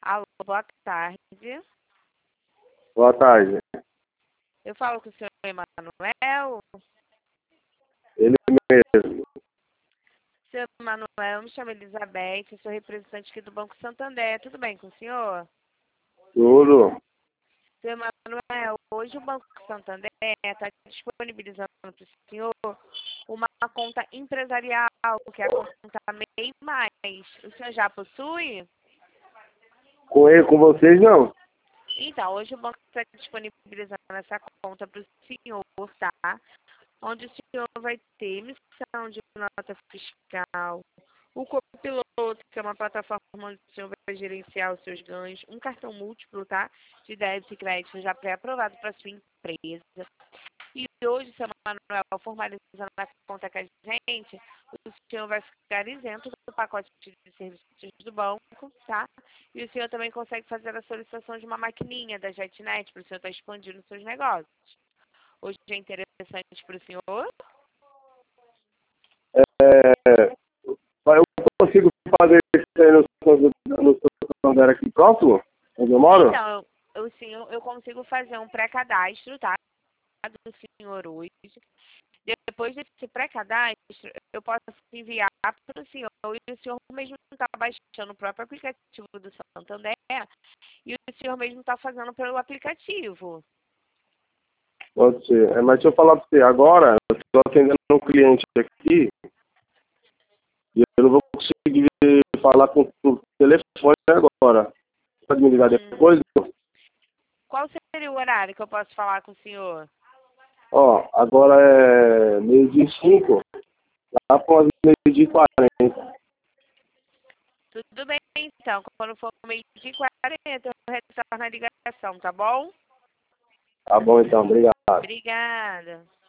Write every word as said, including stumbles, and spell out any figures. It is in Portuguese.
Alô, boa tarde. Boa tarde. Eu falo com o senhor Emanuel. Ele mesmo. Senhor Emanuel, eu me chamo Elizabeth, eu sou representante aqui do Banco Santander. Tudo bem com o senhor? Tudo. Senhor Emanuel, hoje o Banco Santander está disponibilizando para o senhor uma conta empresarial, que é a conta MEI Mais. O senhor já possui? Com ele, com vocês, não. Então, hoje o banco está disponibilizando essa conta para o senhor, tá? Onde o senhor vai ter emissão de nota fiscal, o Copiloto, que é uma plataforma onde o senhor vai gerenciar os seus ganhos, um cartão múltiplo, tá? De débito e crédito já pré-aprovado para sua empresa. E hoje, senhor Manuel, formalizando a conta com a gente, o senhor vai ficar isento do pacote de serviços do banco, tá? E o senhor também consegue fazer a solicitação de uma maquininha da JetNet para o senhor estar expandindo os seus negócios. Hoje é interessante para o senhor? É, eu consigo fazer isso aí no, no Santander aqui próximo, onde eu moro? Então, eu, senhor, eu consigo fazer um pré-cadastro, tá? Do senhor hoje. Depois desse pré-cadastro, eu posso enviar para o senhor e o senhor mesmo está baixando o próprio aplicativo do Santander e o senhor mesmo está fazendo pelo aplicativo. Pode ser. É, mas deixa eu falar para você, agora eu estou atendendo um cliente aqui e eu não vou conseguir falar com o telefone agora. Pode me ligar Hum. depois? Qual seria o horário que eu posso falar com o senhor? Ó, agora é meio-dia e cinco, lá para as meio-dia e quarenta. Tudo bem, então. Quando for meio-dia e quarenta, eu retorno a ligação, tá bom? Tá bom, então. Obrigado. Obrigada.